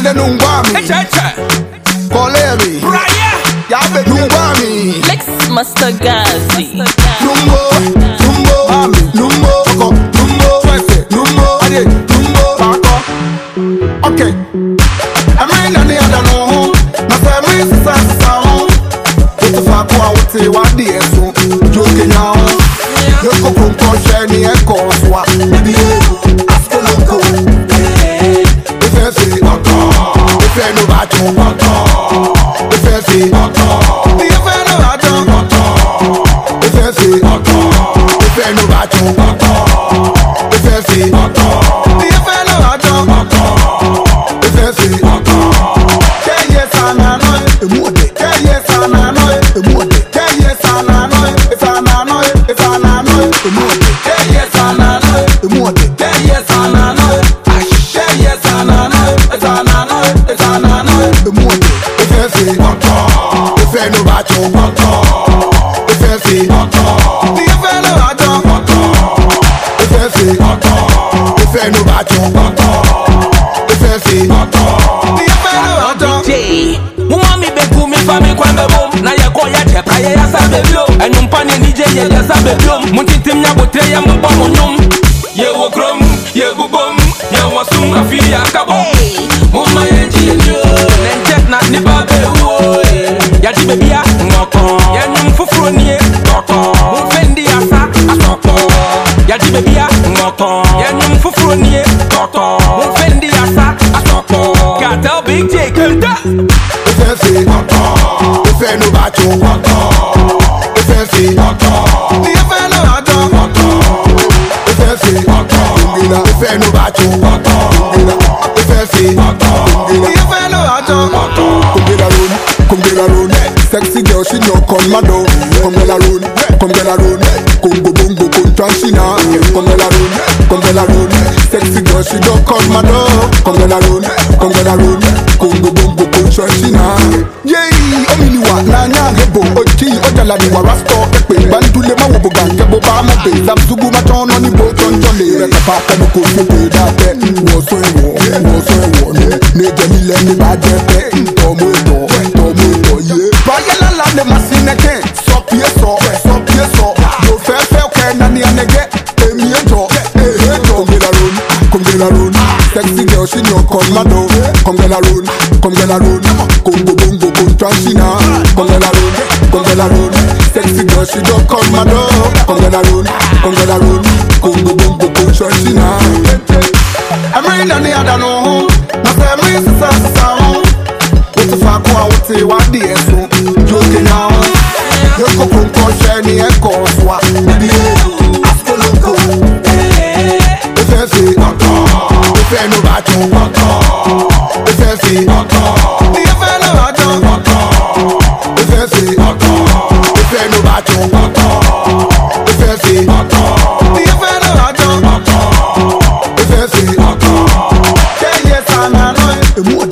Ede nungwami Kolebi Nungwami Lex Master Gazi Numbo Numbo Numbo Twese Numbo Ade Numbo Pako Okay Amina ni ada no Masa mi sisa ho Wote fako a wote wadi eso Joke nya ho Yoko kunko sheni eko swa Bibi Asko noko Ifefi Ife no bacho Ifefi Ife no bacho Ifefi Ife no bacho Ifefi Ife no bacho Ifefi Keye sana no Emuode Keye sana no Emuode Keye sana no Sana no Sana no Emuode Keye sana no Emuode Keye sana no Keye sana no Sana no Sana no Emuode Ifefi Ife no bacho Ifefi Ife no bacho Ifefi Ife no bacho Ifefi Ife no bacho Mumami beku mi fami kwambe bom na yako ya chepa ye ya sabe bio enum pane DJ ye ya sabe bio muntitim nya botre ya mo bom nyum ye wo krom ye bubom ye wasum afi ya kabo mumma ye ji yo nenjet na ni ba be wo ya di bebia ngoko ya nyum fufuro nie koko mufendi asa asoko ya di bebia ngoko ya nyum fufuro nie koko mufendi asa asoko Cartel Big J kenta Ifefi Ife no bacho Ifefi Ife no bacho Ifefi Ife no bacho Ifefi Ife no bacho Come get around Sexy girl she no come mado Come get around Congo bongo contrashina Come get around Sexy girl she no come mado Come get around Congo bongo contrashina Yay ominiwa na nyangebo Ochi ojala ni warasto Epe bandule mawobo gangebo ba mo be Zamsugu matono ni bo tonjole Reka papa no kofi date Woso ewo Ne jamile ni bajepe Tomo ye Baya la la ne masine ke So pieso Yo fe ke nani anege Emi ejo Come get around Sexy girl she no come mado Come get around Congo bongo contrashina Come get around Sexy girl she no come mado Come get around Congo bongo contrashina Amina ni ada no Na se mi sisa ho Wote fako a wote wadi eso Joke nya ho Yoko kunko sheni eko swa Bibi Asko noko Ifefi Ife no bacho Ifefi Ife no bacho Ifefi Ife no bacho Ifefi Ife no bacho Ifefi Keye sana no Emuode